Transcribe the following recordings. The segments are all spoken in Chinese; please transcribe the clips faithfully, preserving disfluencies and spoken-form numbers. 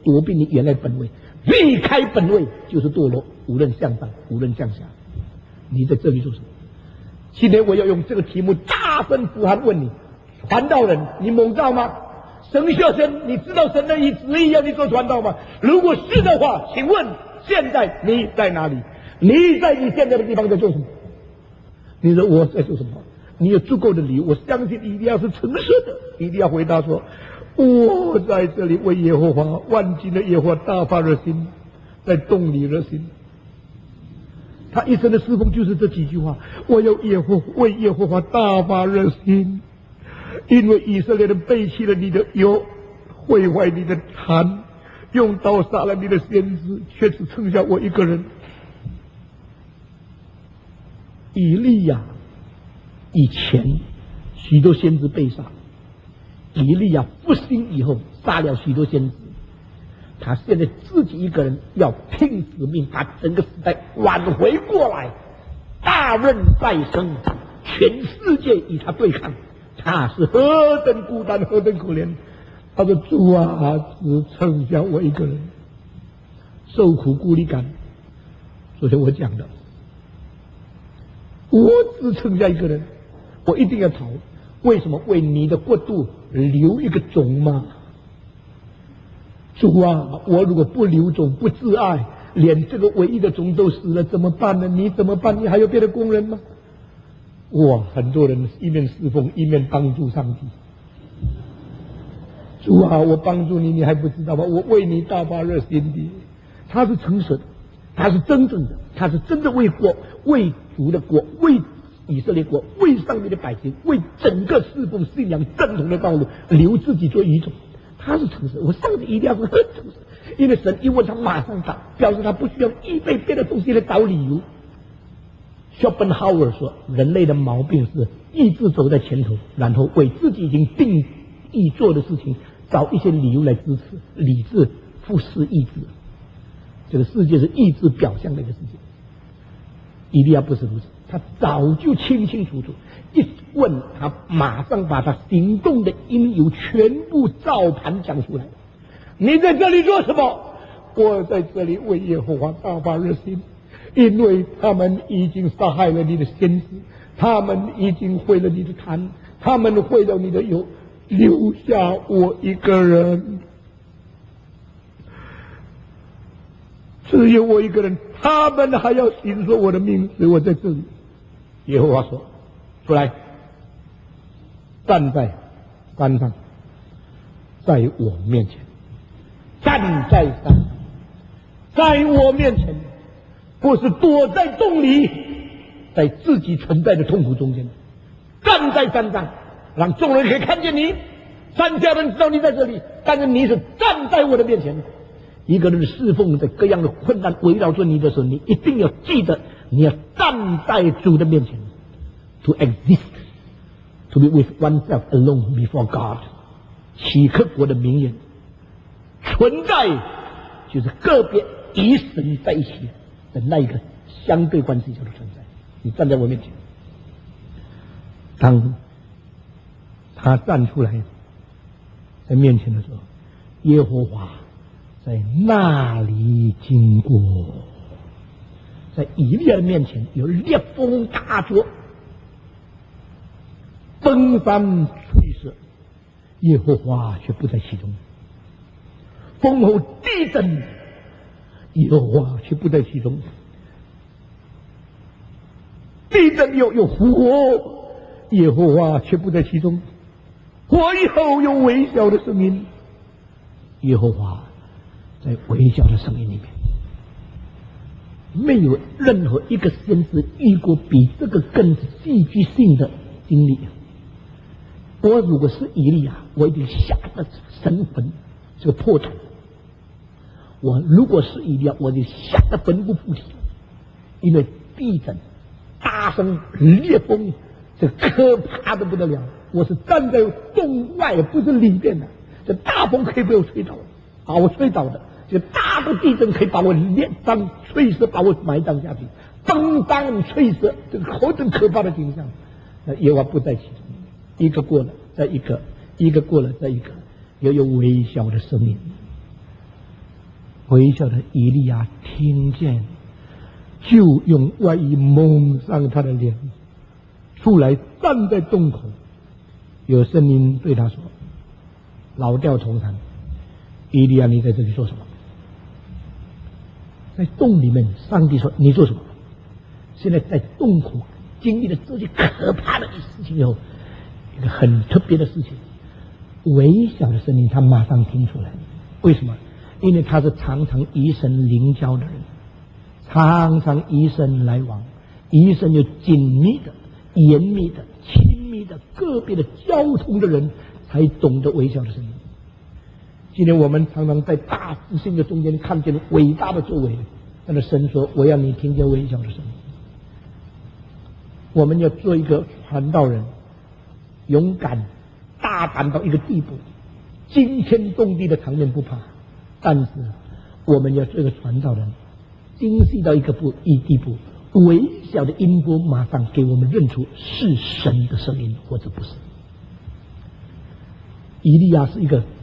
躲避你原来本位，离开本位就是堕落，无论向上，无论向下。你在这里做什么？今天我要用这个题目大声呼喊问你，传道人，你蒙召吗？神学生，你知道神的意旨意要你做传道吗？如果是的话，请问现在你在哪里？你在你现在的地方在做什么？你说我在做什么？你有足够的理由，我相信一定要是诚实的，一定要回答说，我在这里为耶和华万军的耶和华大发热心，在动你热心。他一生的侍奉就是这几句话：我要耶和为耶和华大发热心，因为以色列人背弃了你的油，毁坏你的坛，用刀杀了你的先知，却只剩下我一个人。以利亚以前许多先知被杀，以利亚复兴以后杀了许多先知，他现在自己一个人要拼使命，把整个时代挽回过来，大任在身，全世界与他对抗，他是何等孤单，何等可怜。他说：主啊，只剩下我一个人，受苦孤立感。昨天我讲的，我只剩下一个人，我一定要逃。为什么？为你的国度留一个种吗？主啊，我如果不留种，不自爱，连这个唯一的种都死了，怎么办呢？你怎么办？你还有别的工人吗？哇，很多人一面侍奉，一面帮助上帝。主啊，我帮助你，你还不知道吗？我为你大发热心的。他是诚实的，他是真正的，他是真的为国，为主的国，为以色列国，为上帝的百姓，为整个侍奉信仰正统的道路留自己做遗种。他是诚实，我上帝一定要是很诚实，因为神一问他马上答，表示他不需要预备别的东西来找理由。Schopenhauer 说，人类的毛病是意志走在前头，然后为自己已经定义做的事情找一些理由来支持，理智忽视意志。这个世界是意志表象的一个世界。以利亚不是如此，他早就清清楚楚，一问他马上把他行动的因由全部照盘讲出来。你在这里做什么？我在这里为耶和华大发热心，因为他们已经杀害了你的先知，他们已经毁了你的坛，他们毁了你的油，留下我一个人，只有我一个人，他们还要寻索我的命，所以我在这里。耶和华说：出来，站在山上，在我面前，站在山上，在我面前，不是躲在洞里，在自己存在的痛苦中间，站在山上，让众人可以看见你，山下人知道你在这里，但是你是站在我的面前。一个人侍奉在各样的困难围绕着你的时候，你一定要记得，你要站在主的面前 ，to exist, to be with oneself alone before God。契诃国的名言，存在就是个别与神在一起的那一个相对关系下的存在。你站在我面前，当他站出来在面前的时候，耶和华在那里经过，在以利亚的面前有烈风大作，崩山摧石，耶和华却不在其中；风后地震，耶和华却不在其中；地震又有火，耶和华却不在其中；火以后有微小的声音，耶和华在微小的声音里面。没有任何一个先知遇过比这个更戏剧性的经历。我如果是以利亚，我一定吓得神魂这个破产；我如果是以利亚，我就吓得魂不附体，因为地震、大声、烈风，这可怕的不得了。我是站在洞外，不是里面的，这大风可以被我吹倒，把我吹倒的。这大的地震可以把我连当碎石，把我埋葬下去，崩山摧石，这个何等可怕的景象！那耶和华不在其中，一个过了，再一个，一个过了，再一个，又有微小的声音。 微笑的以利亚听见，就用外衣蒙上他的脸，出来站在洞口，有声音对他说：“老调重弹，以利亚，你在这里做什么？”在洞里面，上帝说：“你做什么？”现在在洞口经历了这些可怕的事情以后，一个很特别的事情，微小的声音他马上听出来。为什么？因为他是常常与神灵交的人，常常与神来往，与神有紧密的、严密的、亲密的、个别的交通的人，才懂得微小的声音。今天我们常常在大自信的中间看见伟大的作为，但是神说：“我要你听见微小的声音。”我们要做一个传道人，勇敢、大胆到一个地步，惊天动地的场面不怕，但是我们要做一个传道人，精细到一个不一地步，微小的音波马上给我们认出是神的声音或者不是。以利亚是一个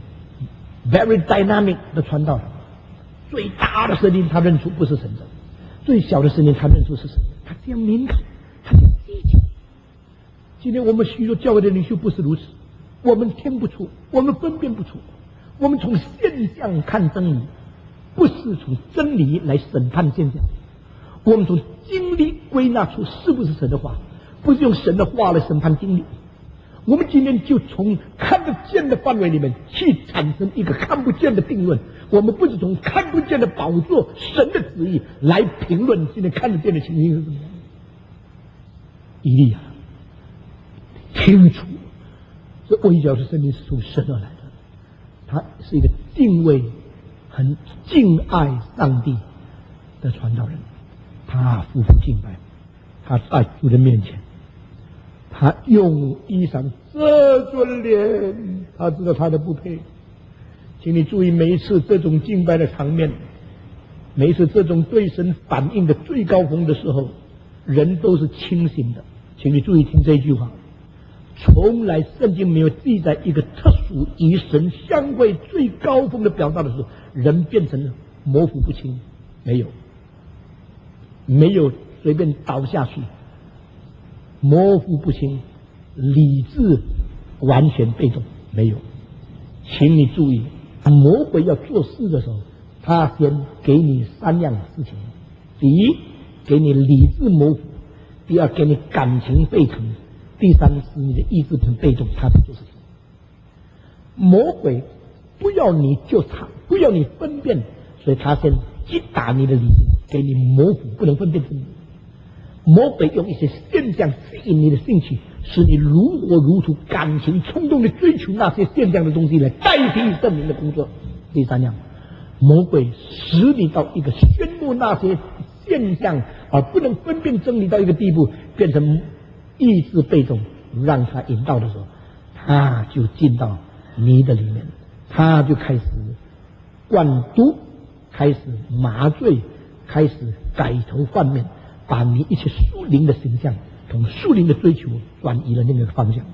very dynamic 的传道人，最大的声音他认出不是神的，最小的声音他认出是神的，他这样敏感，他这样低调。今天我们许多教会的领袖不是如此，我们听不出，我们分辨不出，我们从现象看真理，不是从真理来审判现象，我们从经历归纳出是不是神的话，不是用神的话来审判经历。我们今天就从看得见的范围里面去产生一个看不见的定论，我们不是从看不见的宝座神的旨意来评论今天看得见的情形是怎么样。以利亚清楚这微小的声音是从神而来的，他是一个敬畏很敬爱上帝的传道人，他夫妇敬拜，他在主的面前，他用衣裳遮住脸，他知道他的不配。请你注意，每一次这种敬拜的场面，每一次这种对神反应的最高峰的时候，人都是清醒的。请你注意听这句话，从来圣经没有记载一个特殊与神相会最高峰的表达的时候，人变成模糊不清，没有，没有随便倒下去，模糊不清，理智完全被动，没有。请你注意，魔鬼要做事的时候，他先给你三样事情：第一，给你理智模糊；第二，给你感情沸腾；第三，使你的意志很被动，他才做事情。魔鬼不要你就他，不要你分辨，所以他先击打你的理智，给你模糊，不能分辨真理。魔鬼用一些现象吸引你的兴趣，使你如火如荼、感情冲动地追求那些现象的东西来代替圣灵的工作。第三样，魔鬼使你到一个宣布那些现象而不能分辨真理到一个地步，变成意志被动，让他引导的时候，他就进到你的里面，他就开始灌毒，开始麻醉，开始改头换面，把你一切属灵的形象从属灵的追求转移了那个方向。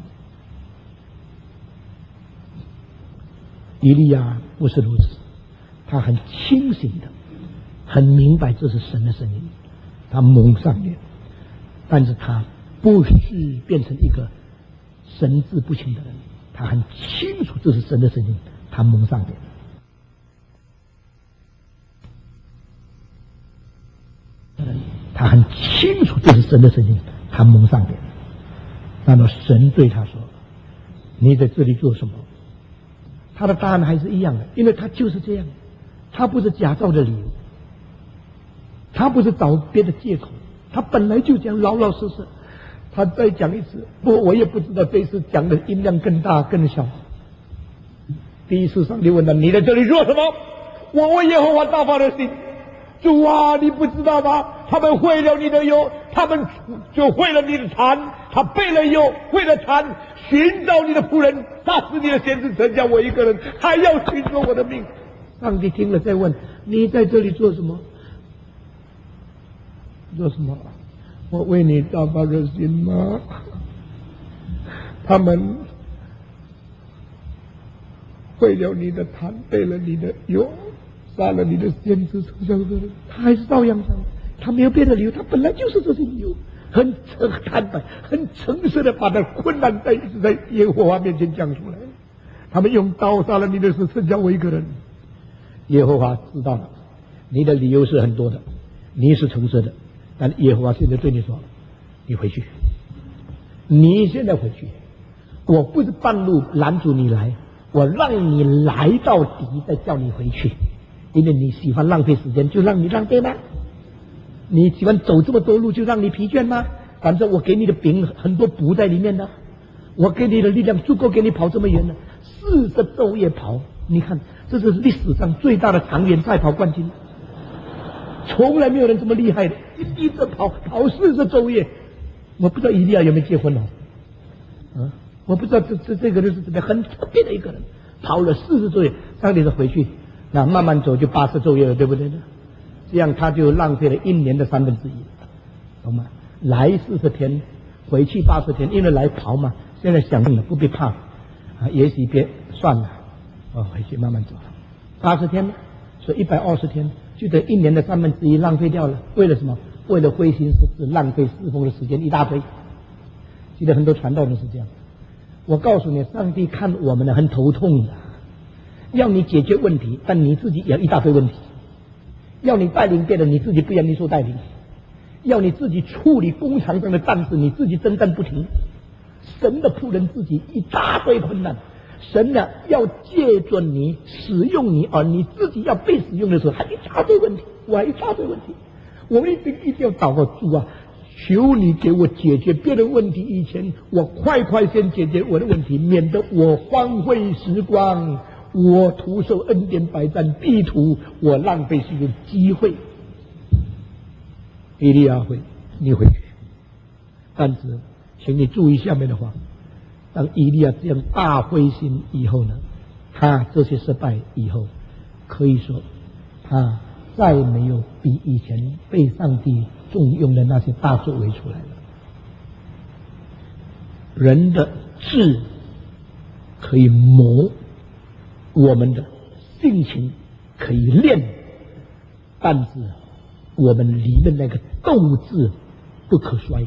以利亚不是如此，他很清醒的，很明白这是神的声音，他蒙上脸，但是他不是变成一个神志不清的人，他很清楚这是神的声音，他蒙上脸。他很清楚这是神的声音，他蒙上脸。那么神对他说：“你在这里做什么？”他的答案还是一样的，因为他就是这样，他不是假造的理由，他不是找别的借口，他本来就讲老老实实。他再讲一次，不，我也不知道这次讲的音量更大更小。第一次上帝问他：“你在这里做什么？”我为耶和华大发的心。主啊，你不知道吗？他们毁了你的油，他们就毁了你的坛。他背了油，为了坛，寻找你的仆人，杀死你的先知，剩下我一个人，还要寻索我的命。上帝听了再问：“你在这里做什么？”做什么？我为你大发热心吗？他们毁了你的坛，背了你的油， 杀了你的先知从小的人，他还是照样杀，他没有别的理由，他本来就是这些理由，很很坦白、很诚实的把他困难在在耶和华面前讲出来。他们用刀杀了你的是剩下我一个人。耶和华知道了，你的理由是很多的，你是诚实的，但耶和华现在对你说：“你回去，你现在回去。我不是半路拦阻你来，我让你来到底，再叫你回去。因为你喜欢浪费时间，就让你浪费吗？你喜欢走这么多路，就让你疲倦吗？反正我给你的饼很多补在里面的，我给你的力量足够给你跑这么远的，四十昼夜跑。你看，这是历史上最大的长远赛跑冠军，从来没有人这么厉害的，一直跑跑四十昼夜。我不知道以利亚有没有结婚哦，啊，我不知道这这这个人是怎么样，很特别的一个人，跑了四十昼夜。上帝说回去，那慢慢走就八十昼夜了，对不对呢？这样他就浪费了一年的三分之一，懂吗？来四十天，回去八十天，因为来跑嘛。现在想了，不必怕啊，也许别算了，哦，回去慢慢走。八十天，所以一百二十天，就得一年的三分之一浪费掉了。为了什么？为了灰心失志，浪费侍奉的时间一大堆。记得很多传道人是这样。我告诉你，上帝看我们的很头痛的，要你解决问题，但你自己也有一大堆问题。要你带领别人，你自己不愿意受带领；要你自己处理工厂上的战事，你自己征战不停。神的仆人自己一大堆困难，神呢要借着你使用你，而你自己要被使用的时候，还一大堆问题，我还一大堆问题。我们一定一定要祷告，主啊，求你给我解决别人问题以前，我快快先解决我的问题，免得我荒废时光。我徒受恩典百战，必图我浪费这个机会。以利亚会，你回去，但是请你注意下面的话。当以利亚这样大灰心以后呢，他这些失败以后，可以说他再没有比以前被上帝重用的那些大作为出来了。人的智可以磨，我们的性情可以练，但是我们里面那个斗志不可衰。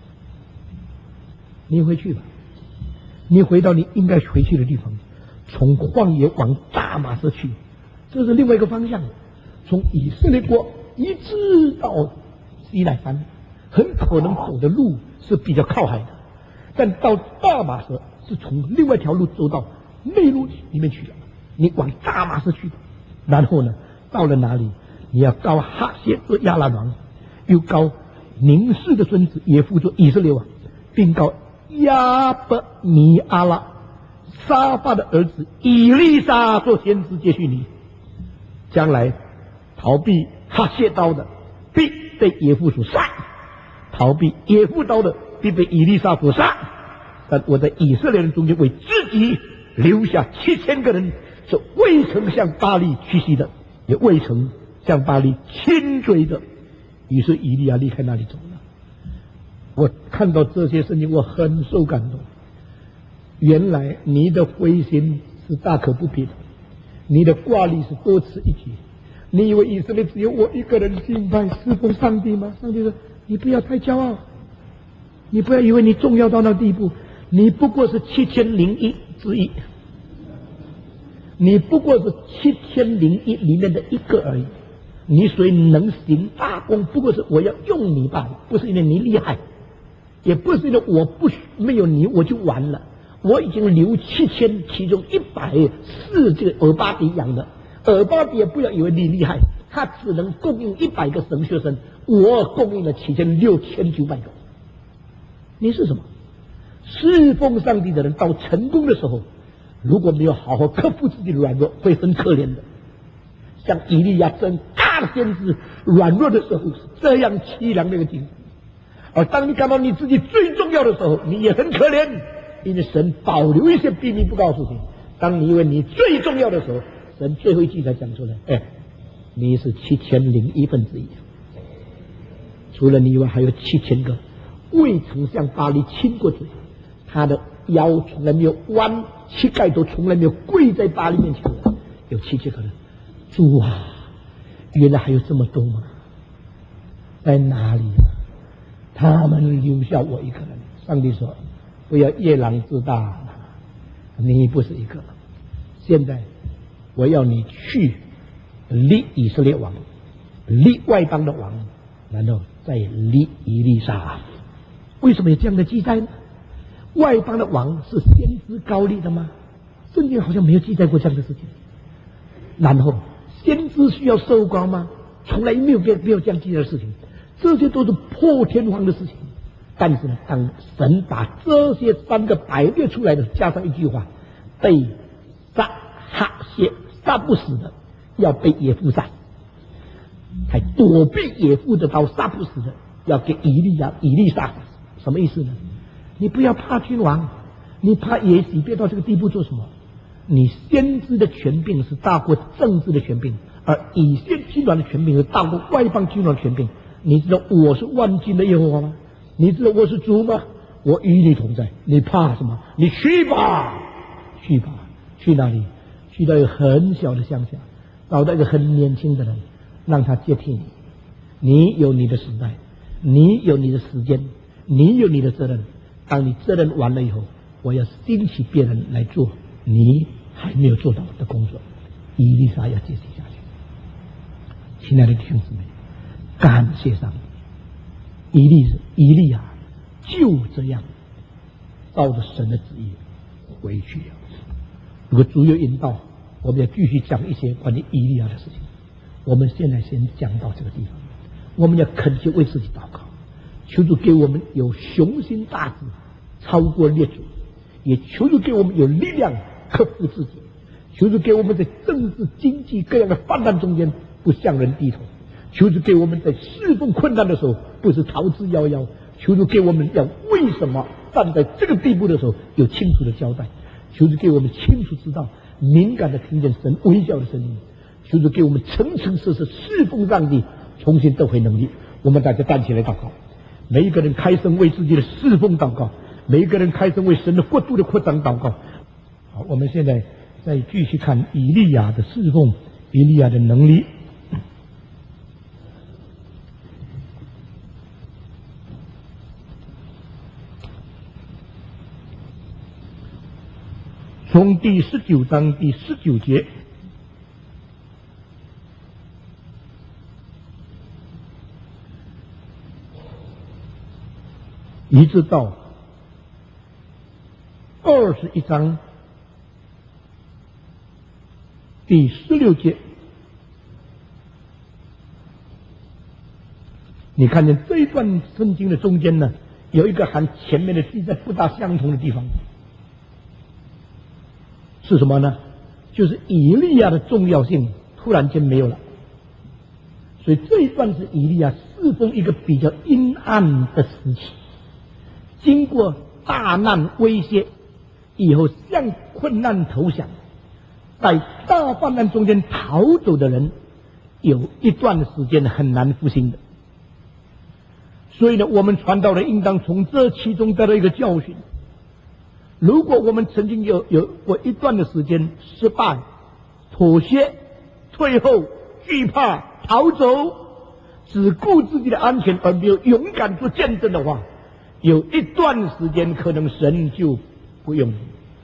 你回去吧，你回到你应该回去的地方，从旷野往大马色去，这是另外一个方向。从以色列国一直到西奈山，很可能走的路是比较靠海的，但到大马色是从另外一条路走到内陆里面去了。你往大马色去，然后呢，到了哪里？你要告哈谢做亚兰王，又告宁氏的孙子也辅做以色列王，并告亚伯米阿拉沙发的儿子以利沙做先知接续你。将来逃避哈谢刀的，必被耶夫所杀；逃避耶夫刀的，必被以利沙所杀。但我在以色列人中间为自己留下七千个人，是未曾向巴力屈膝的，也未曾向巴力亲追的。于是以利亚离开那里走了。我看到这些事情，我很受感动。原来你的灰心是大可不必的，你的挂虑是多此一举。你以为以色列只有我一个人敬拜侍奉上帝吗？上帝说：“你不要太骄傲，你不要以为你重要到那地步，你不过是七千零一之一，你不过是七千零一里面的一个而已。你虽能行大功，不过是我要用你罢了，不是因为你厉害，也不是因为我不没有你我就完了。我已经留七千，其中一百是这个尔巴迪养的。尔巴迪也不要以为你厉害，他只能供应一百个神学生，我供应了七千六千九百个。你是什么？侍奉上帝的人到成功的时候，如果没有好好克服自己的软弱，会很可怜的。像以利亚这样大的先知，软弱的时候是这样凄凉的一个境地。而当你感到你自己最重要的时候，你也很可怜，因为神保留一些秘密不告诉你。当你以为你最重要的时候，神最后一句才讲出来：哎，你是七千零一分之一，除了你以外，还有七千个未曾向巴黎亲过嘴，他的腰从来没有弯，膝盖都从来没有跪在巴黎面前的，有七千个人。主啊， 原来还有这么多吗？在哪里啊？他们留下我一个人。上帝说：“不要夜郎自大，你不是一个人。现在我要你去立以色列王，立外邦的王，然后再立以利沙。”为什么有这样的记载呢？外邦的王是先知高立的吗？圣经好像没有记载过这样的事情。然后先知需要受膏吗？从来没有没有这样记载的事情。这些都是破天荒的事情。但是呢，当神把这些三个摆列出来的，加上一句话：被杀哈谢杀不死的，要被野夫杀；还躲避野夫的刀杀不死的，要给以利亚以利沙。什么意思呢？你不要怕君王，你怕耶洗别到这个地步做什么？你先知的权柄是大过政治的权柄，而以色列君王的权柄是大过外邦君王的权柄。你知道我是万军的耶和华吗？你知道我是主吗？我与你同在，你怕什么？你去吧，去吧，去哪里？去到一个很小的乡下，找到一个很年轻的人，让他接替你。你有你的时代，你有你的时间，你有你的责任。当你责任完了以后，我要兴起别人来做你还没有做到的工作。以利沙要接替下去。亲爱的弟兄姊妹，感谢上帝，以利以利亚就这样照着神的旨意回去了。如果主有引导，我们要继续讲一些关于以利亚的事情。我们现在先讲到这个地方，我们要恳切为自己祷告，求主给我们有雄心大志，超过列祖，也求主给我们有力量克服自己，求主给我们在政治经济各样的泛滥中间不向人低头，求主给我们在侍奉困难的时候不是逃之夭夭，求主给我们要为什么站在这个地步的时候有清楚的交代，求主给我们清楚知道，敏感的听见神微笑的声音，求主给我们层层次次侍奉上帝，重新得回能力。我们大家站起来祷告，每一个人开声为自己的侍奉祷告，每一个人开声为神的国度的扩张祷告。好，我们现在再继续看以利亚的侍奉，以利亚的能力。从第十九章第十九节一直到二十一章第十六节，你看见这一段圣经的中间呢，有一个和前面的记载不大相同的地方，是什么呢？就是以利亚的重要性突然间没有了。所以这一段是以利亚侍奉一个比较阴暗的时期，经过大难威胁以后向困难投降，在大患难中间逃走的人有一段时间很难复兴的。所以呢，我们传道人应当从这其中得到一个教训。如果我们曾经有有过一段的时间失败、妥协、退后、惧怕、逃走，只顾自己的安全而没有勇敢做见证的话，有一段时间可能神就不用你。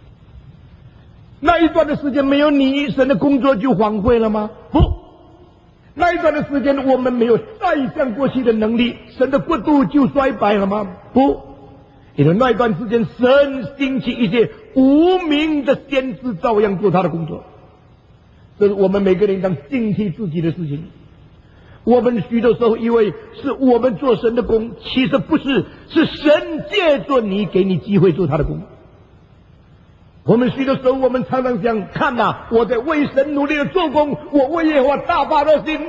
那一段的时间没有你，神的工作就荒废了吗？不，那一段的时间我们没有再像过去的能力，神的国度就衰败了吗？不，因为那一段时间神兴起一些无名的先知照样做他的工作。这是我们每个人应当警惕自己的事情。我们许多时候以为是我们做神的工，其实不是，是神借着你给你机会做他的工。我们许多时候我们常常想，看呐、啊，我在为神努力的做工，我为耶和华大发热心。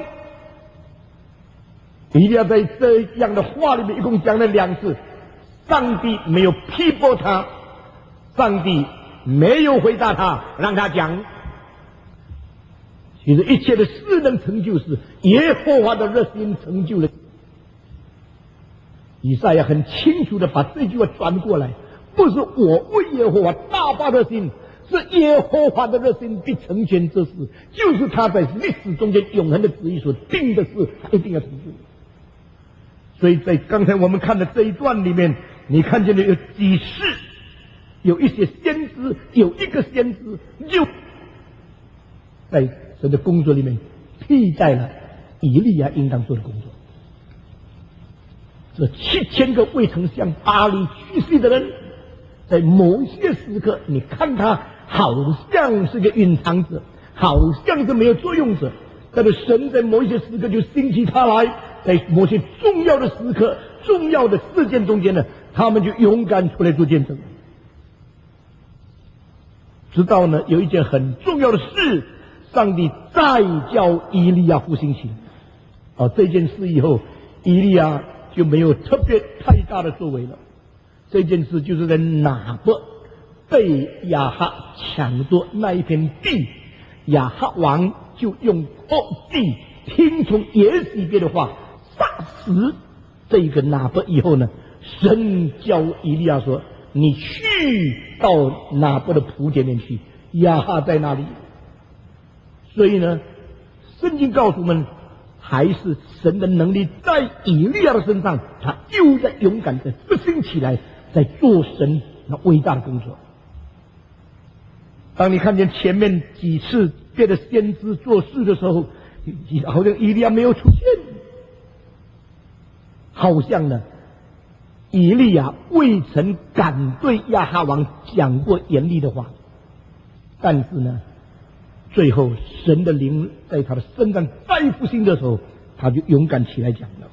以利亚在这样的话里面一共讲了两次，上帝没有批驳他，上帝没有回答他，让他讲。其实一切的事能成就，是耶和华的热心成就了。以赛亚很清楚的把这句话转过来，不是我为耶和华大发热心， 是耶和华的热心必成全这事，就是他在历史中间永恒的旨意所定的事，他一定要成就。所以在刚才我们看的这一段里面，你看见了有几世，有一些先知，有一个先知就在神的工作里面替代了以利亚应当做的工作。这七千个未曾向巴黎屈膝的人，在某些时刻，你看他好像是个隐藏者，好像是没有作用者，但是神在某一些时刻就兴起他来，在某些重要的时刻、重要的事件中间呢，他们就勇敢出来做见证。直到呢有一件很重要的事，上帝再叫以利亚复兴起来。哦，这件事以后，以利亚就没有特别太大的作为了。这件事就是在拿伯被亚哈抢夺那一片地，亚哈王就用恶计听从耶洗别的话，杀死这个拿伯以后呢，神叫以利亚说：“你去到拿伯的仆前面去，亚哈在那里。”所以呢，圣经告诉我们，还是神的能力在以利亚的身上，他又在勇敢的复兴起来，在做神那伟大的工作。当你看见前面几次别的先知做事的时候，好像以利亚没有出现，好像呢以利亚未曾敢对亚哈王讲过严厉的话，但是呢最后神的灵在他的身上再复兴的时候，他就勇敢起来讲了。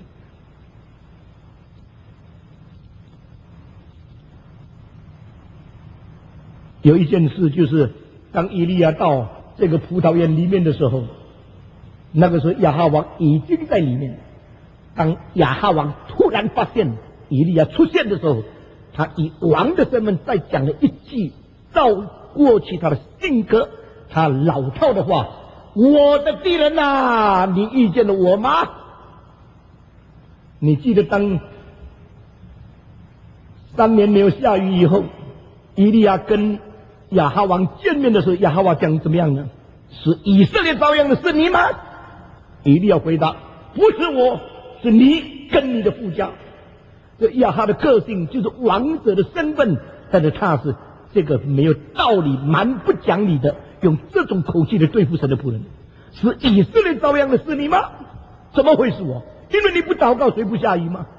有一件事，就是当以利亚到这个葡萄园里面的时候，那个时候亚哈王已经在里面。当亚哈王突然发现以利亚出现的时候，他以王的身份再讲了一句照过去他的性格，他老套的话：“我的敌人啊，你遇见了我吗？”你记得当三年没有下雨以后，以利亚跟亚哈王见面的时候，亚哈王讲怎么样呢？是以色列遭殃的是你吗？以利亚回答：“不是我，是你跟你的父家。”这亚哈的个性就是王者的身份，但是他是这个没有道理、蛮不讲理的，用这种口气来对付神的仆人。是以色列遭殃的是你吗？怎么会是我？因为你不祷告，谁不下雨吗？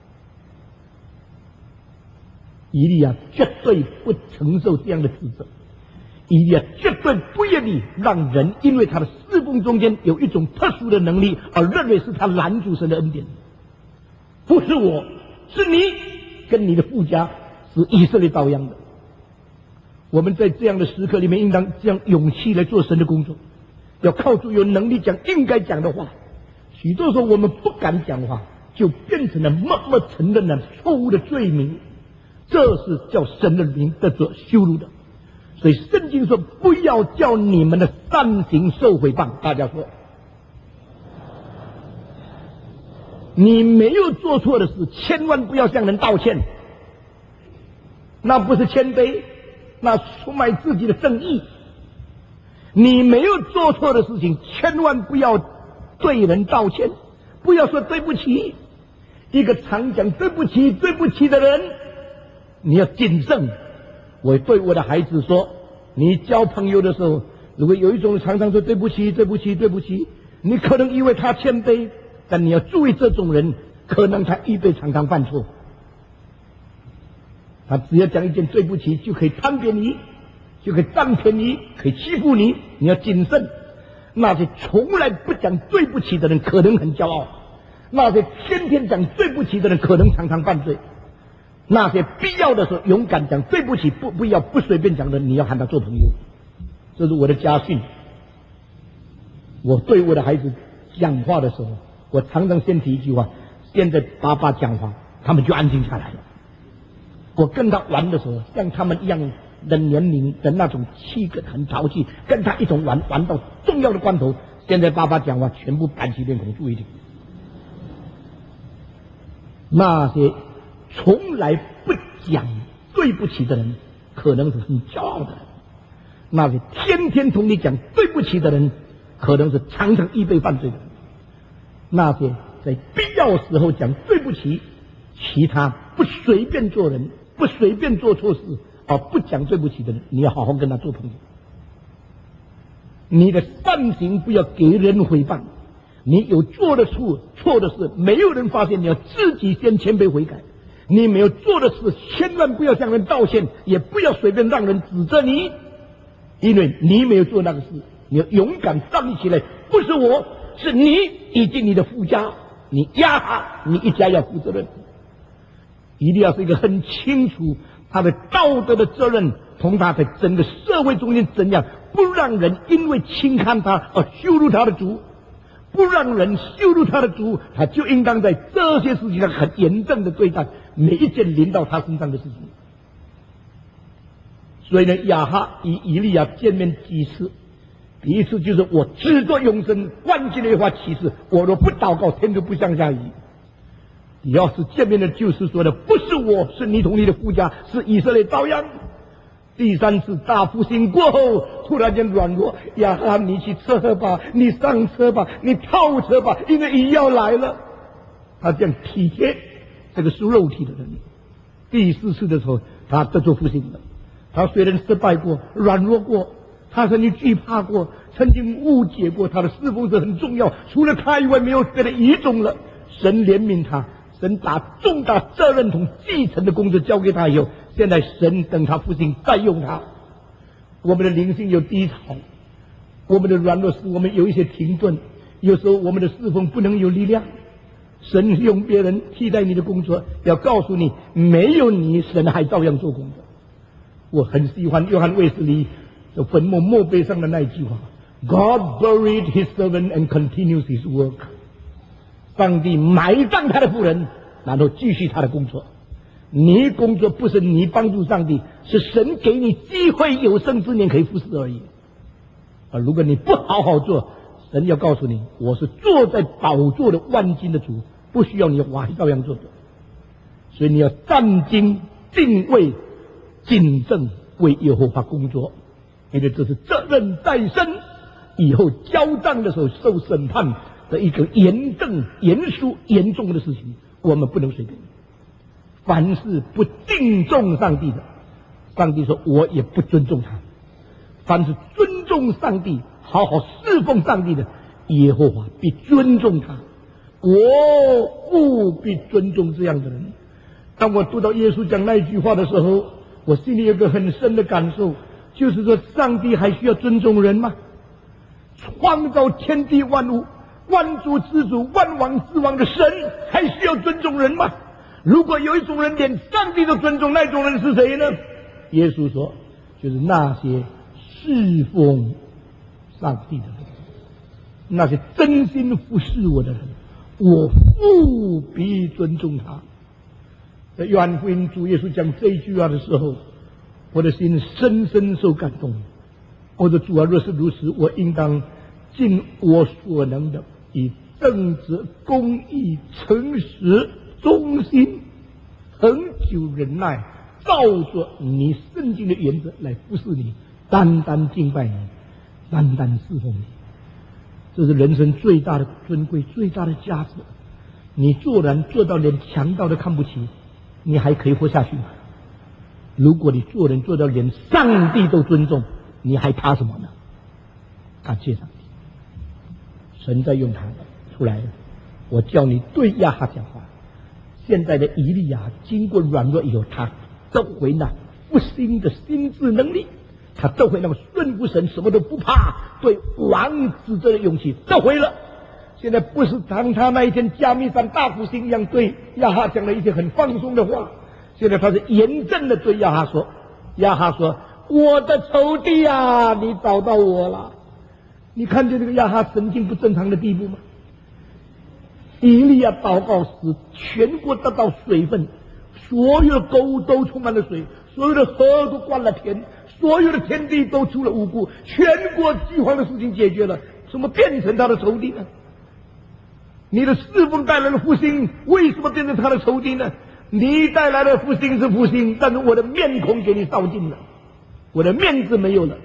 以利亚绝对不承受这样的指责，以利亚绝对不愿意让人因为他的侍奉中间有一种特殊的能力而认为是他拦阻神的恩典。不是我，是你跟你的父家，是以色列遭殃的。我们在这样的时刻里面，应当这样勇气来做神的工作，要靠住有能力讲应该讲的话。许多时候我们不敢讲话，就变成了默默承认了错误的罪名，这是叫神的名得着羞辱的。所以圣经说，不要叫你们的善行受毁谤。大家说，你没有做错的事，千万不要向人道歉，那不是谦卑，那出卖自己的正义。你没有做错的事情，千万不要对人道歉，不要说对不起。一个常讲对不起对不起的人，你要谨慎。我对我的孩子说，你交朋友的时候，如果有一种常常说对不起对不起对不起，你可能以为他谦卑，但你要注意，这种人可能他预备常常犯错。他只要讲一件对不起，就可以贪便宜，就可以占便宜，可以欺负你。你要谨慎。那些从来不讲对不起的人可能很骄傲，那些天天讲对不起的人可能常常犯罪。那些必要的时候勇敢讲对不起，不不要不随便讲的，你要喊他做朋友。这是我的家训。我对我的孩子讲话的时候，我常常先提一句话：现在爸爸讲话，他们就安静下来了。我跟他玩的时候，像他们一样的年龄的那种气氛很淘气，跟他一同玩，玩到重要的关头，现在爸爸讲话全部板起脸孔，注意点。那些从来不讲对不起的人，可能是很骄傲的人。 那些天天同你讲对不起的人，可能是常常预备犯罪的人；那些在必要时候讲对不起，其他不随便做人、不随便做错事而不讲对不起的人，你要好好跟他做朋友。你的善行不要给人回谤，你有做的错错的事，没有人发现，你要自己先谦卑悔改。你没有做的事，千万不要向人道歉，也不要随便让人指责你，因为你没有做那个事。你要勇敢站立起来，不是我，是你以及你的夫家，你亚哈，你一家要负责任。以利亚是一个很清楚他的道德的责任，同他在整个社会中间怎样不让人因为轻看他而羞辱他的主，不让人羞辱他的主，他就应当在这些事情上很严正的对待每一件临到他身上的事情。所以呢，亚哈与以利亚见面几次，第一次就是我指着永生万军的耶和华起誓，我若不祷告，天就不降下雨。第二次见面的就是说的，不是我，是你同你的夫家，是以色列遭殃。第三次大复兴过后，突然间软弱，亚哈，你去车吧，你上车吧，你套车吧，因为雨要来了。他这样体贴这个属肉体的人。第四次的时候，他得做复兴了。他虽然失败过、软弱过，他曾经惧怕过，曾经误解过他的侍奉是很重要，除了他以外没有别的遗种了。神怜悯他，神把重大责任同继承的工作交给他以后，现在神等他复兴再用他。我们的灵性有低潮，我们的软弱使我们有一些停顿，有时候我们的侍奉不能有力量。神用别人替代你的工作，要告诉你，没有你，神还照样做工作。我很喜欢约翰卫斯理的坟墓墓碑上的那一句话 ：God buried his servant and continues his work。上帝埋葬他的仆人，然后继续他的工作。你工作不是你帮助上帝，是神给你机会，有生之年可以服侍而已。而如果你不好好做，神要告诉你，我是坐在宝座的万金的主，不需要你，我还照样做的。所以你要战兢敬畏谨慎，为耶和华工作，因为这是责任在身，以后交账的时候受审判的一个严正、严肃、严重的事情，我们不能随便。凡是不敬重上帝的，上帝说我也不尊重他；凡是尊重上帝、好好侍奉上帝的，耶和华必尊重他。我务必尊重这样的人。当我读到耶稣讲那一句话的时候，我心里有个很深的感受，就是说上帝还需要尊重人吗？创造天地万物、万主之主、万王之王的神还需要尊重人吗？如果有一种人连上帝都尊重，那种人是谁呢？耶稣说，就是那些侍奉上帝的人，那些真心服侍我的人，我务必尊重他。在约翰福音主耶稣讲这一句话的时候，我的心深深受感动。我说主啊，若是如此，我应当尽我所能的，以正直、公义、诚实、忠心、恒久忍耐，照着你圣经的原则来服侍你，单单敬拜你，单单侍奉你。这是人生最大的尊贵、最大的价值。你做人做到连强盗都看不起，你还可以活下去吗？如果你做人做到连上帝都尊重，你还怕什么呢？感谢上帝，神在用他出来了。我叫你对亚哈讲话。现在的以利亚经过软弱以后，他得回那复兴的心智能力，他得回那么顺服神，什么都不怕，对王指责的勇气得回了。现在不是当他那一天加密山大复兴一样对亚哈讲了一些很放松的话，现在他是严正的对亚哈说，亚哈说，我的仇敌啊，你找到我了。你看见这个亚哈神经不正常的地步吗？以利亚祷告时，全国得到水分，所有的沟都充满了水，所有的河都灌了田，所有的田地都出了五谷，全国饥荒的事情解决了，怎么变成他的仇敌呢？你的侍奉带来了复兴，为什么变成他的仇敌呢？你带来的复兴是复兴，但是我的面孔给你烧尽了，我的面子没有了。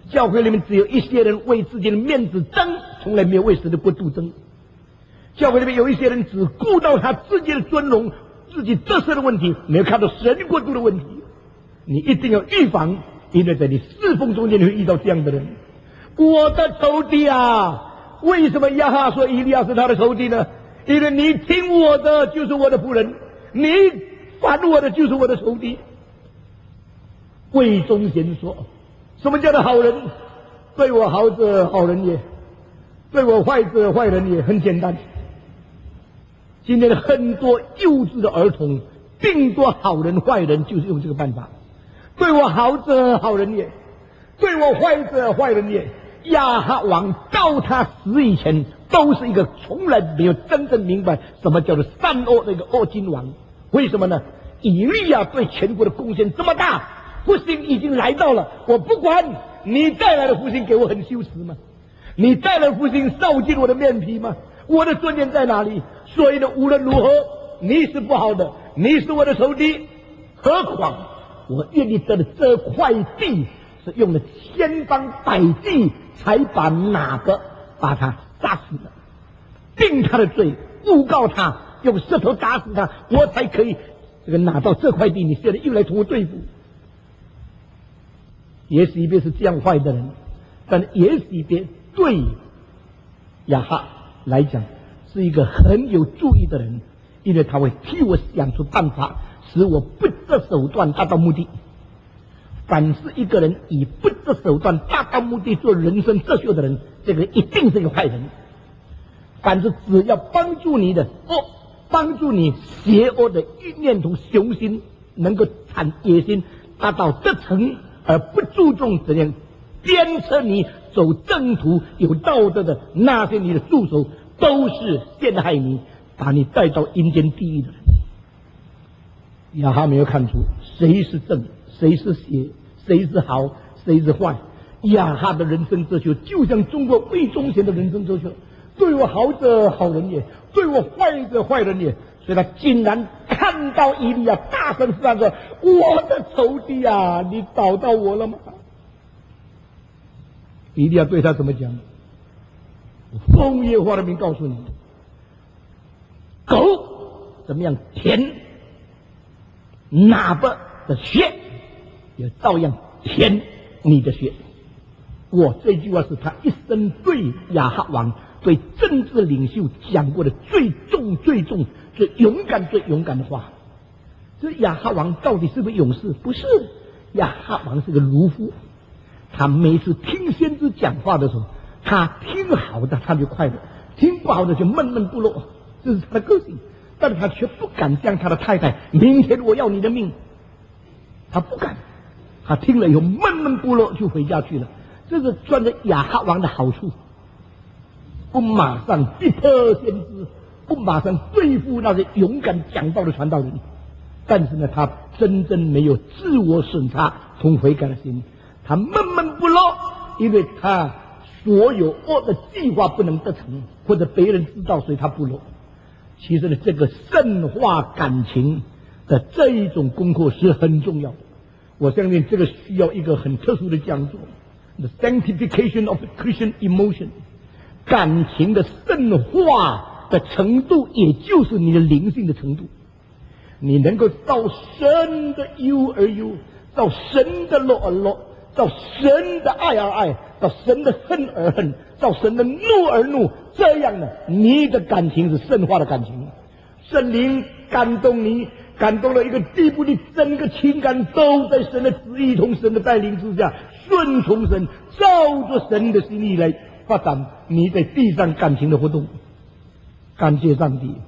教会里面只有一些人为自己的面子争，从来没有为神的国度争。教会里面有一些人只顾到他自己的尊荣、自己得失的问题，没有看到神国度的问题。你一定要预防，因为在你侍奉中间你会遇到这样的人。我的仇敌啊，为什么亚哈说以利亚是他的仇敌呢？因为你听我的就是我的仆人，你烦我的就是我的仇敌。魏忠贤说，什么叫做好人？对我好者好人也，对我坏者坏人也。很简单，今天的很多幼稚的儿童定夺好人坏人，就是用这个办法。对我好者好人也，对我坏者坏人也。亚哈王到他死以前，都是一个从来没有真正明白什么叫做善恶的一个恶君王。为什么呢？以利亚对全国的贡献这么大，复兴已经来到了，我不管你带来的复兴给我很羞耻吗？你带来的复兴烧尽我的面皮吗？我的尊严在哪里？所以呢，无论如何，你是不好的，你是我的仇敌。何况我愿意得的这块地是用了千方百计才把哪个把他杀死了，定他的罪，诬告他，用石头打死他，我才可以这个拿到这块地。你现在又来同我对付。耶洗别是这样坏的人，但耶洗别对亚哈来讲是一个很有注意的人，因为他会替我想出办法，使我不择手段达到目的。凡是一个人以不择手段达到目的做人生哲学的人，这个人一定是一个坏人。凡是只要帮助你的哦，帮助你邪恶的意念同雄心能够产野心达到得成，而不注重怎样鞭策你走正途有道德的那些你的助手，都是陷害你，把你带到阴间地狱的人。亚哈没有看出谁是正，谁是邪，谁是好，谁是坏。亚哈的人生哲学就像中国魏忠贤的人生哲学，对我好者好人也，对我坏者坏人也。所以他竟然看到以利亚，大声呼喊说：“我的仇敌啊，你找到我了吗？”以利亚对他怎么讲？奉耶和华的名告诉你，狗怎么样舔喇叭的血，也照样舔你的血。我这句话是他一生对亚哈王、对政治领袖讲过的最重、最重、最勇敢、最勇敢的话。这亚哈王到底是个勇士？不是，亚哈王是个儒夫。他每次听先知讲话的时候，他听好的他就快乐，听不好的就闷闷不乐，这是他的个性。但是他却不敢向他的太太：“明天我要你的命。”他不敢，他听了以后闷闷不乐就回家去了。这是赚了亚哈王的好处，不马上逼迫先知，不马上对付那些勇敢讲道的传道人。但是呢，他真正没有自我审查同悔改的心，他闷闷不乐，因为他所有恶的计划不能得成，或者别人知道，所以他不乐。其实呢，这个深化感情的这一种功课是很重要的。我相信这个需要一个很特殊的讲座 ，The Sanctification of Christian Emotion， 感情的深化的程度，也就是你的灵性的程度。你能够到神的忧而忧，到神的乐而乐，到神的爱而爱，到神的恨而恨，到神的怒而怒，这样呢，你的感情是圣化的感情。圣灵感动你，感动了一个地步，你整个情感都在神的旨意同神的带领之下，顺从神，照着神的心意来发展你在地上感情的活动。感谢上帝，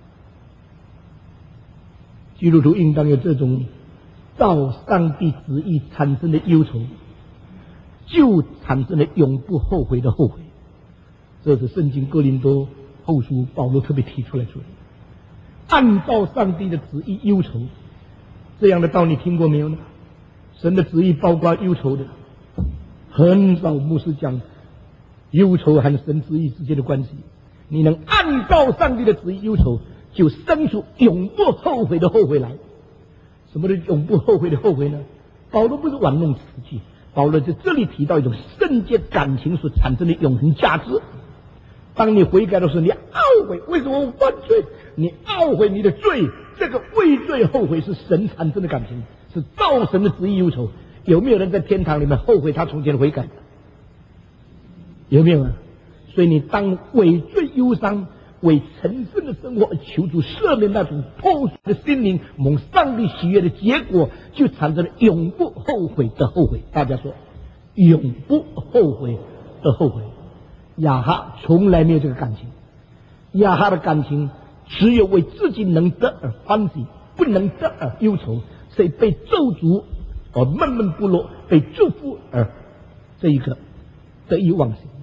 基督徒应当有这种照上帝旨意产生的忧愁，就产生了永不后悔的后悔。这是圣经哥林多后书保罗特别提出来说的，按照上帝的旨意忧愁，这样的道理听过没有呢？神的旨意包括忧愁的，很少牧师讲忧愁和神旨意之间的关系。你能按照上帝的旨意忧愁，就生出永不后悔的后悔来。什么是永不后悔的后悔呢？保罗不是玩弄词句， 保罗在这里提到一种圣洁感情所产生的永恒价值。当你悔改的时候，你懊悔为什么我犯罪，你懊悔你的罪，这个畏罪后悔是神产生的感情，是造神的旨意忧愁。有没有人在天堂里面后悔他从前悔改？有没有啊？所以你当为罪忧伤，为成圣的生活而求主赦免那种破碎的心灵，蒙上帝喜悦的结果，就产生了永不后悔的后悔。大家说，永不后悔的后悔。亚哈从来没有这个感情，亚哈的感情只有为自己能得而欢喜，不能得而忧愁，所以被咒诅而闷闷不乐，被祝福而这一个得意忘形。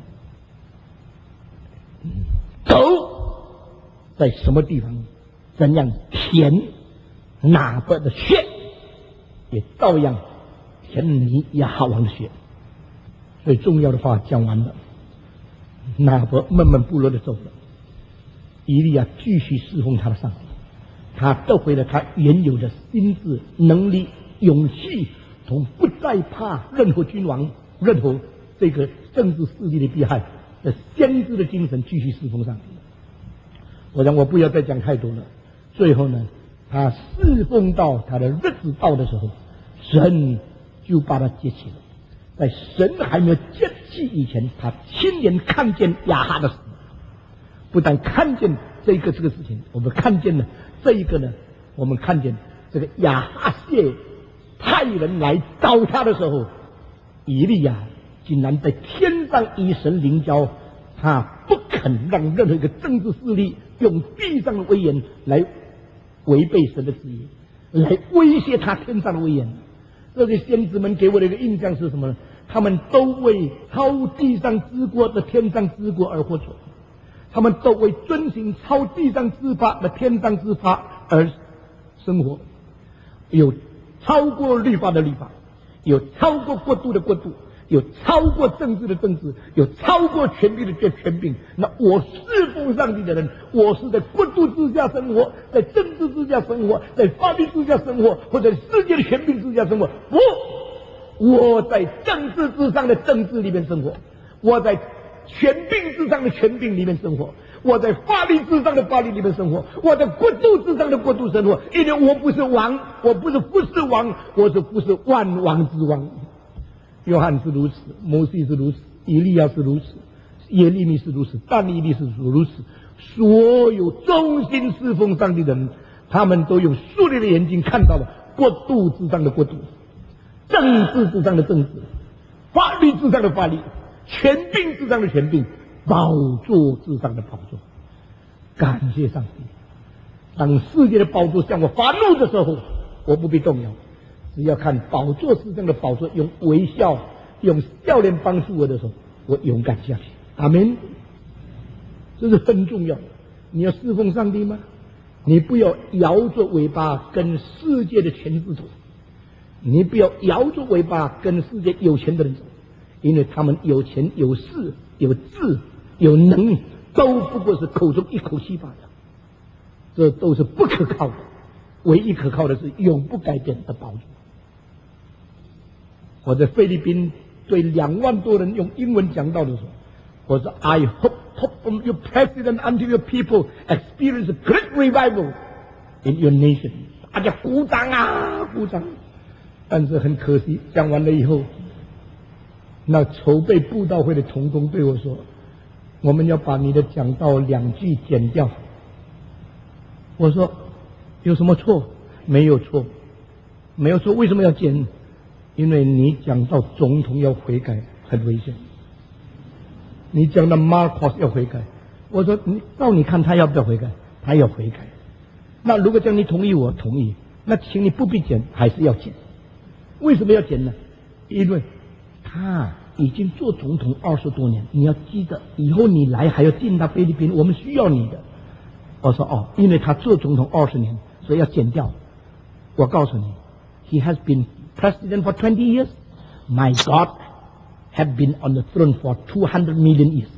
狗在什么地方怎样舔哪个的血，也照样舔你亚哈王的血。所以重要的话讲完了，拿伯闷闷不乐的走了，以利亚继续侍奉他的上帝，他得回了他原有的心智、能力、勇气，同不再怕任何君王、任何这个政治势力的迫害的先知的精神，继续侍奉上帝。我想我不要再讲太多了。最后呢，他侍奉到他的日子到的时候，神就把他接起了。在神还没有接气以前，他亲眼看见亚哈的死。不但看见这个这个事情，我们看见了这一个呢，我们看见这个亚哈谢派人来找他的时候，以利亚竟然在天上与神灵交，他不肯让任何一个政治势力用地上的威严来违背神的旨意，来威胁他天上的威严。这些先知们给我的一个印象是什么呢？他们都为超地上之国的天上之国而活着，他们都为遵行超地上之法的天上之法而生活。有超过律法的律法，有超过国度的国度，有超过政治的政治，有超过权柄的权柄。那我侍奉上帝的人，我是在国度之下生活，在政治之下生活，在法律之下生活，或者世界的权柄之下生活。不，我在政治之上的政治里面生活，我在权柄之上的权柄里面生活，我在法律之上的法律里面生活，我在国度之上的国度生活。因为我不是王，我不是不是王，我是不是万王之王。约翰是如此，摩西是如此，以利亚是如此，耶利米是如此，但以理是如此。所有忠心侍奉上帝的人，他们都用属灵的眼睛看到了国度之上的国度，政治之上的政治，法律之上的法律，权柄之上的权柄，宝座之上的宝座。感谢上帝！当世界的宝座向我发怒的时候，我不必动摇，只要看宝座之上的宝座用微笑、用笑脸帮助我的时候，我勇敢下去。阿们。这是很重要的。你要侍奉上帝吗？你不要摇着尾巴跟世界的权势走，你不要摇着尾巴跟世界有钱的人走，因为他们有钱有势有智有能，都不过是口中一口气罢了，这都是不可靠的。唯一可靠的是永不改变的宝座。我在菲律宾对两万多人用英文讲道的时候，我说 I hope, hope from your president until your people experience a great revival in your nation。 大家鼓掌啊鼓掌。但是很可惜，讲完了以后，那筹备布道会的同工对我说，我们要把你的讲道两句剪掉。我说有什么错？没有错，没有错。为什么要剪？因为你讲到总统要悔改很危险，你讲到马可斯要悔改，我说你照你看他要不要悔改？他要悔改。那如果叫你同意，我同意，那请你不必剪，还是要剪。为什么要剪呢？因为他已经做总统二十多年，你要记得以后你来还要进到菲律宾，我们需要你的。我说哦，因为他做总统二十年，所以要剪掉。我告诉你 ，He has been president for twenty years. My God had been on the throne for two hundred million years.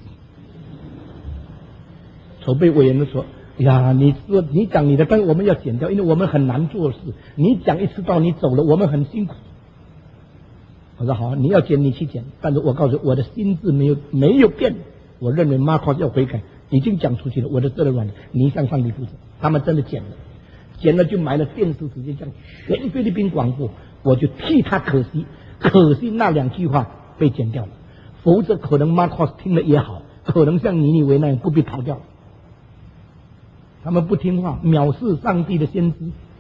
筹备委员们说：“呀，你说你讲你的，但我们要剪掉，因为我们很难做事。你讲一次到你走了，我们很辛苦。” 我说好，你要剪你去剪，但是我告诉你我的心智没有没有变，我认为马可斯要悔改，已经讲出去了，我的责任软了，你向上帝负责。他们真的剪了，剪了就买了电视直接向全菲律宾广播，我就替他可惜，可惜那两句话被剪掉了，否则可能马可斯听了也好，可能像尼尼微那样不必跑掉。他们不听话，藐视上帝的先知，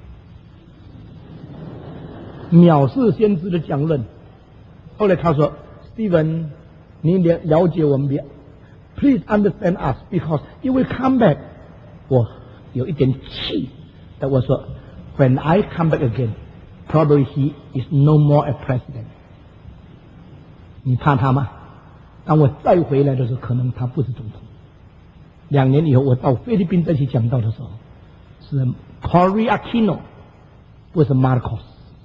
藐视先知的讲论。后来他说 Stephen 你了了解我们别 Please understand us because you will come back。 我有一点气，但我说 When I come back again probably he is no more a president。 你怕他吗？当我再回来的时候，可能他不是总统。两年以后我到菲律宾再去讲道的时候，是 Cory Aquino 不是 Marcos。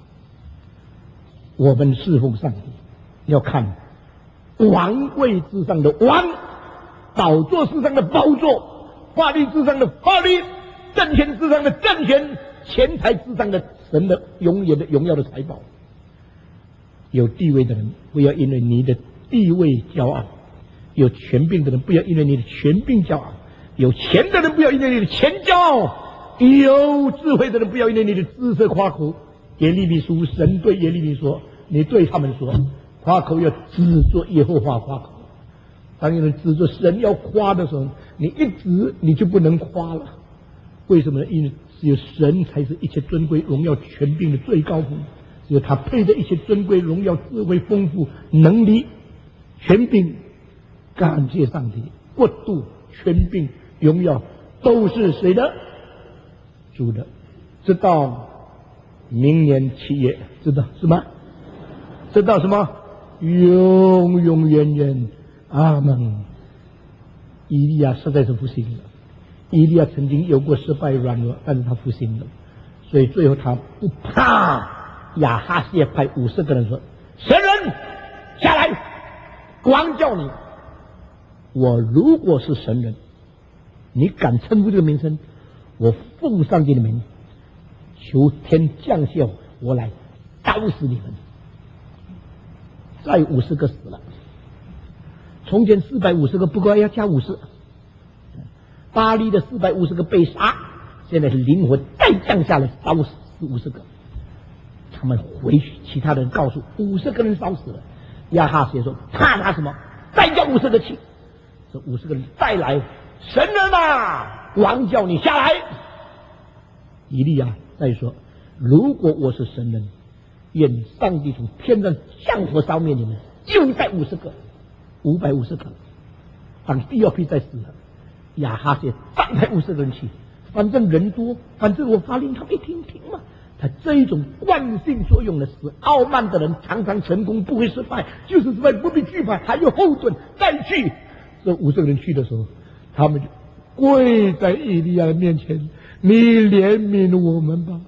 我们侍奉上帝要看王位之上的王，宝座之上的宝座，法律之上的法律，政权之上的政权，钱财之上的神的永远的荣耀的财宝。有地位的人不要因为你的地位骄傲，有权柄的人不要因为你的权柄骄傲，有钱的人不要因为你的钱骄傲，有智慧的人不要因为你的知识夸口。耶利米书神对耶利米说，你对他们说，夸口要只做耶和华夸口。当有人指着神要夸的时候，你一指你就不能夸了。为什么呢？因为只有神才是一切尊贵荣耀权柄的最高峰，只有他配得一切尊贵荣耀智慧丰富能力权柄。感谢上帝，国度权柄荣耀都是谁的？主的。直到明年七月，知道是吗？知道什么？永永远远，阿门。以利亚实在是复兴了，以利亚曾经有过失败软弱，但是他复兴了，所以最后他不怕亚哈谢派五十个人说：“神人下来，光叫你，我如果是神人，你敢称呼这个名声，我奉上帝的名，求天降下我来刀死你们。”再五十个死了，从前四百五十个，不过要加五十。巴黎的四百五十个被杀，现在是灵魂再降下来烧死五十个。他们回去，其他人告诉五十个人烧死了。亚哈谢说：“怕他什么？再叫五十个去。”这五十个人再来，神人啊，王叫你下来。以利亚再说：“如果我是神人，愿上帝从天上降火烧灭你们。”又再五十个，五百五十个。当第二批再死了，亚哈谢再派五十个人去，反正人多，反正我发令他们一听听嘛。他这一种惯性作用的是，傲慢的人常常成功不会失败，就是失败不必惧怕，还有后盾再去。这五十个人去的时候，他们就跪在以利亚的面前：“你怜悯我们吧！”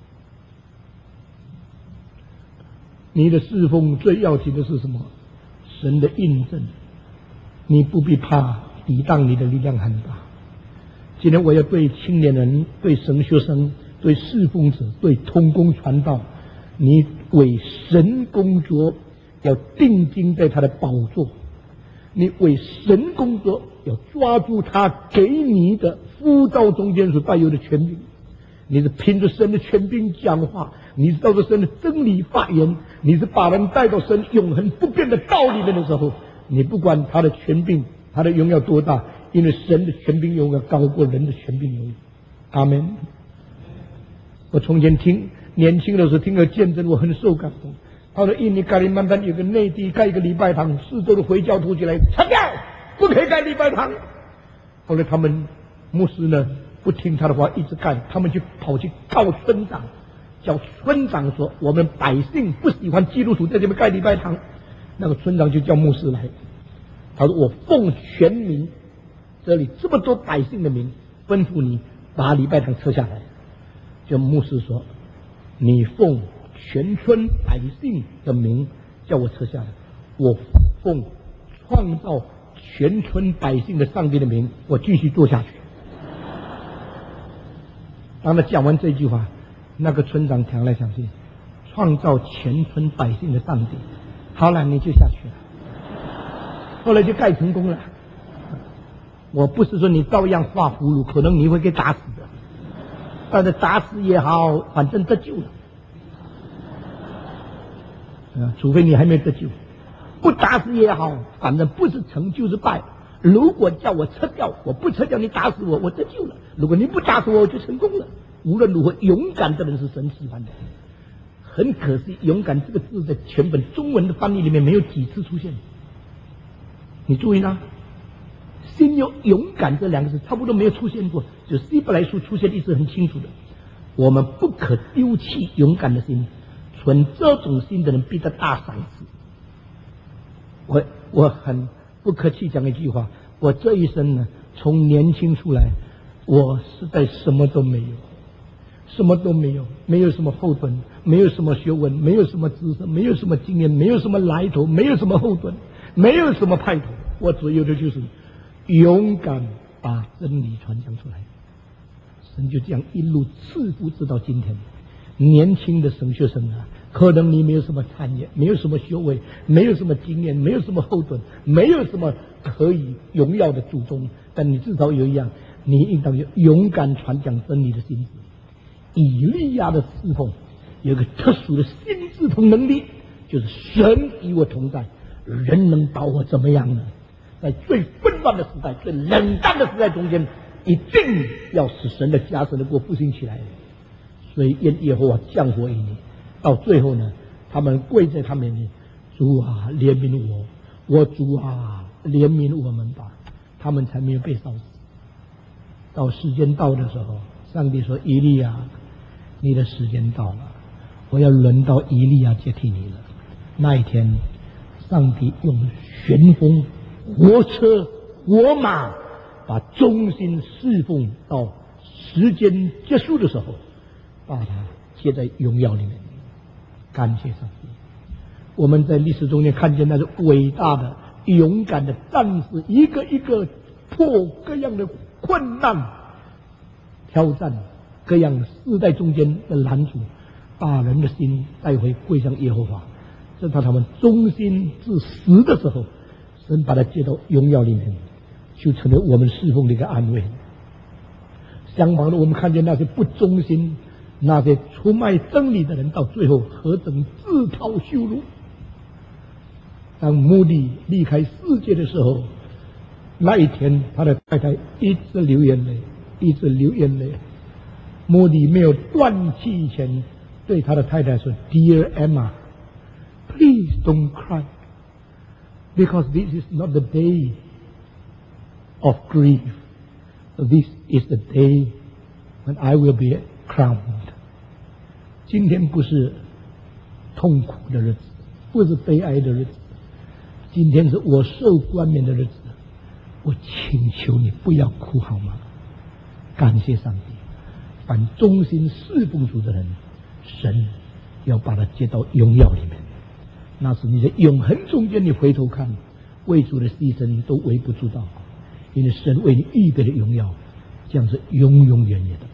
你的侍奉最要紧的是什么？神的印证。你不必怕，抵挡你的力量很大。今天我要对青年人、对神学生、对侍奉者、对同工传道，你为神工作要定睛在他的宝座，你为神工作要抓住他给你的呼召中间所带有的权柄。你是凭着神的权柄讲话，你是照着神的真理发言，你是把人带到神永恒不变的道理的时候，你不管他的权柄他的荣耀多大，因为神的权柄永远高过人的权柄荣耀。阿们。我从前听年轻的时候听了见证，我很受感动。他说印尼加里曼丹有个内地盖一个礼拜堂，四周的回教徒起来拆掉，不可以盖礼拜堂。后来他们牧师呢不听他的话，一直干，他们就跑去告村长，叫村长说我们百姓不喜欢基督徒在这边盖礼拜堂。那个村长就叫牧师来，他说我奉全民这里这么多百姓的名吩咐你把礼拜堂撤下来。就牧师说你奉全村百姓的名叫我撤下来，我奉创造全村百姓的上帝的名我继续做下去。当他讲完这句话，那个村长想来想去，创造全村百姓的上帝好了，你就下去了。后来就盖成功了。我不是说你照样画葫芦，可能你会给打死的，但是打死也好，反正得救了。啊，除非你还没得救，不打死也好，反正不是成就是败。如果叫我撤掉，我不撤掉，你打死我，我得救了；如果你不打死我，我就成功了。无论如何，勇敢的人是神喜欢的。很可惜，勇敢这个字在全本中文的翻译里面没有几次出现。你注意啦，心有勇敢这两个字差不多没有出现过，就希伯来书出现的意思很清楚的。我们不可丢弃勇敢的心，存这种心的人必得大赏赐。我我很不客气讲一句话，我这一生呢，从年轻出来，我实在什么都没有，什么都没有，没有什么后盾，没有什么学问，没有什么知识，没有什么经验，没有什么来头，没有什么后盾，没有什么派头，我只有的就是勇敢把真理传讲出来。神就这样一路赐福直到今天。年轻的神学生啊，可能你没有什么参与，没有什么学位，没有什么经验，没有什么后盾，没有什么可以荣耀的祖宗，但你至少有一样，你应当有勇敢传讲真理的心智。以利亚的侍奉有个特殊的心智同能力，就是神与我同在，人能把我怎么样呢？在最纷乱的时代，最冷淡的时代中间，一定要使神的家、神的国复兴起来。所以愿耶和华降火于你。到最后呢，他们跪在他面前，主啊，怜悯我，我主啊，怜悯我们吧。他们才没有被烧死。到时间到的时候，上帝说：以利亚，你的时间到了，我要轮到以利亚接替你了。那一天，上帝用旋风、火车、火马，把忠心侍奉到时间结束的时候，把它接在荣耀里面。感谢上帝！我们在历史中间看见那些伟大的、勇敢的战士，一个一个破各样的困难、挑战，各样世代中间的拦阻，把人的心带回归向耶和华。直到他们忠心至死的时候，神把他接到荣耀里面，就成了我们侍奉的一个安慰。相反的，我们看见那些不忠心、那些出卖真理的人，到最后何等自讨羞辱。当摩迪离开世界的时候，那一天他的太太一直流眼泪，一直流眼泪。摩迪没有断气以前，对他的太太说 ：“Dear Emma, please don't cry, because this is not the day of grief. This is the day when I will be crowned.” 今天不是痛苦的日子，不是悲哀的日子，今天是我受冠冕的日子。我请求你不要哭好吗？感谢上帝，凡忠心侍奉主的人，神要把他接到荣耀里面。那是你在永恒中间，你回头看，为主的牺牲都微不足道，因为神为你预备的荣耀将是永永远远的。